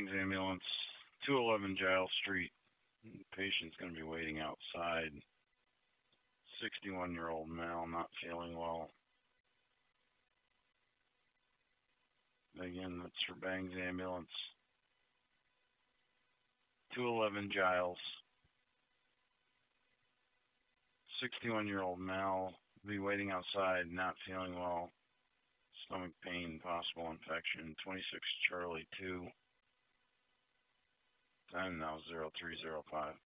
Bangs ambulance, 211 Giles Street. The patient's going to be waiting outside. 61-year-old male, not feeling well. Again, that's for Bangs ambulance. 211 Giles. 61-year-old male, be waiting outside, not feeling well. Stomach pain, possible infection. 26 Charlie 2. Time now 0305.